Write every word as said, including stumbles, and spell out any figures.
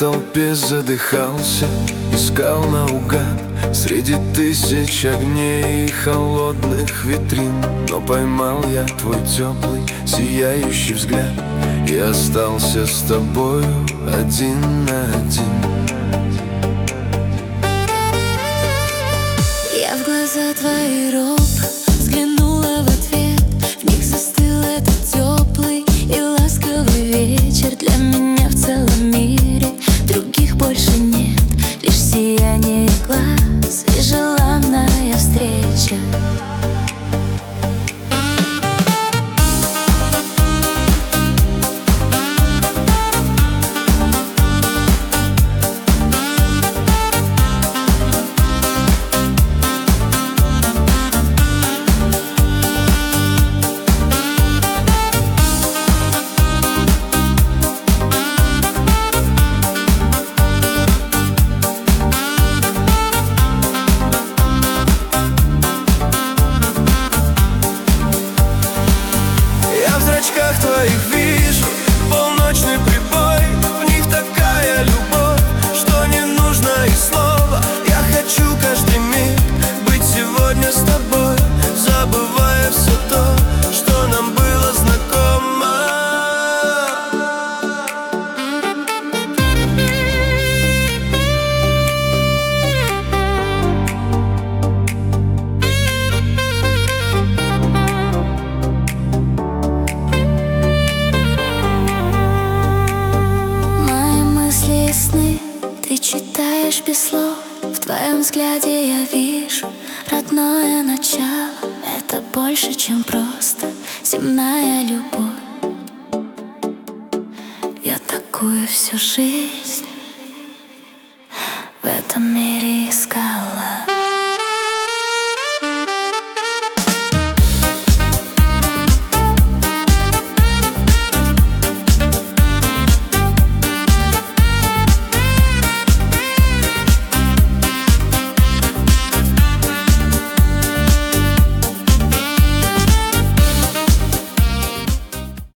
толпе задыхался, искал наугад среди тысяч огней и холодных витрин. Но поймал я твой теплый, сияющий взгляд и остался с тобою один на один. Я в глаза твои робко взглянула в ответ. В них застыл этот теплый и ласковый вечер. Для меня в целом мире других больше нет, лишь сияние глаз и желанная встреча. В твоих вижу полночный прибой, в них такая любовь, что не нужно и слова. Я хочу каждый миг быть сегодня с тобой, забывая все то, что нам было знакомо. Ты читаешь без слов, в твоем взгляде я вижу родное начало. Это больше, чем просто земная любовь. Я такую всю жизнь в этом мире искала.